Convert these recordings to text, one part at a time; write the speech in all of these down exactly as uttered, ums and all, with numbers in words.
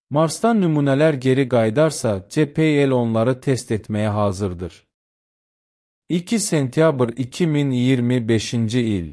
Marsdan nümunələr geri qayıdarsa, C P L onları test etməyə hazırdır. iki sentyabr iki min iyirmi beşinci il.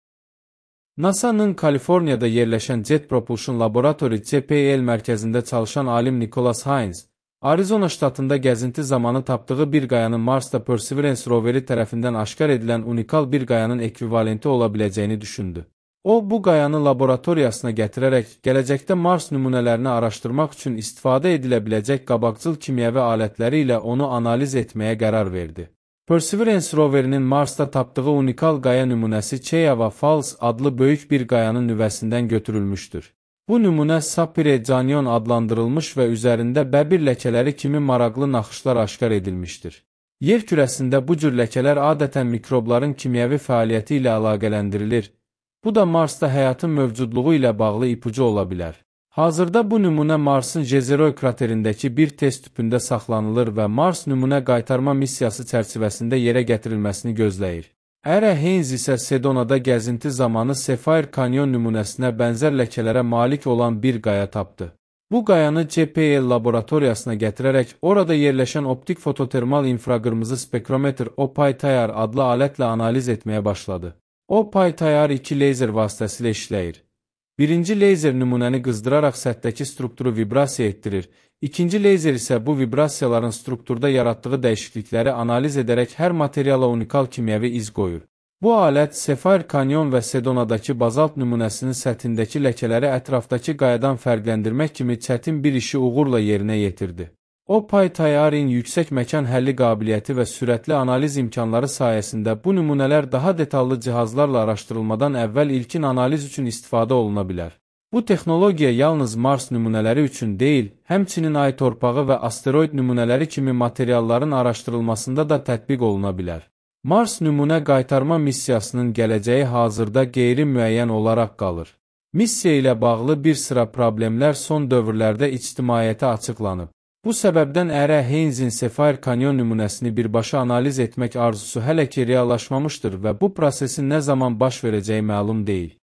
NASA'nın Kaliforniyada yerləşən Jet Propulsion Laboratory C P L mərkəzində çalışan alim Nicholas Hines, Arizona ştatında gəzinti zamanı tapdığı bir qayanın Marsda Perseverance roveri tərəfindən aşkar edilən unikal bir qayanın ekvivalenti ola biləcəyini düşündü. O, bu qayanı laboratoriyasına gətirərək, gələcəkdə Mars nümunələrini araşdırmaq üçün istifadə edilə biləcək qabaqcıl kimyəvi alətləri ilə onu analiz etməyə qərar verdi. Perseverance roverinin Marsda tapdığı unikal qaya nümunəsi Cheyava Falls adlı böyük bir qayanın nüvəsindən götürülmüşdür. Bu nümunə Sapphire Canyon adlandırılmış və üzərində bəbir ləkələri kimi maraqlı naxışlar aşkar edilmişdir. Yer kürəsində bu cür ləkələr adətən mikrobların kimyəvi fəaliyyəti ilə əlaqələndirilir. Bu da Marsda həyatın mövcudluğu ilə bağlı ipucu ola bilər. Hazırda bu nümunə Marsın Jezero kraterindəki bir test tüpündə saxlanılır və Mars nümunə qaytarma missiyası çərçivəsində yerə gətirilməsini gözləyir. Ara Haynes isə Sedonada gəzinti zamanı Sapphire Canyon nümunəsinə bənzər ləkələrə malik olan bir qaya tapdı. Bu qayanı C P L laboratoriyasına gətirərək orada yerləşən optik fototermal infraqırmızı spektrometr O P I T A R adlı alətlə analiz etməyə başladı. O P I T A R iki leyzer vasitəsilə işləyir. Birinci leyzer nümunəni qızdıraraq səttəki strukturu vibrasiya etdirir. İkinci leyzer isə bu vibrasiyaların strukturda yaratdığı dəyişiklikləri analiz edərək hər materiala unikal kimyəvi iz qoyur. Bu alət Sapphire Canyon və Sedonadakı bazalt nümunəsinin səthindəki ləkələri ətrafdakı qayadan fərqləndirmək kimi çətin bir işi uğurla yerinə yetirdi. O P I T A R-in yüksək məkan həlli qabiliyyəti və sürətli analiz imkanları sayəsində bu nümunələr daha detallı cihazlarla araşdırılmadan əvvəl ilkin analiz üçün istifadə oluna bilər. Bu texnologiya yalnız Mars nümunələri üçün deyil, həmçinin ay torpağı və asteroid nümunələri kimi materialların araşdırılmasında da tətbiq oluna bilər. Mars nümunə qaytarma missiyasının gələcəyi hazırda qeyri-müəyyən olaraq qalır. Missiya ilə bağlı bir sıra problemlər son dövrlərdə ictimaiyyətə açıqlanıb. Bu səbəbdən Ara Haynes'in Sapphire Canyon nümunəsini birbaşa analiz etmək arzusu hələ ki reallaşmamışdır və bu prosesin nə zaman baş verəcəyi məlum deyil.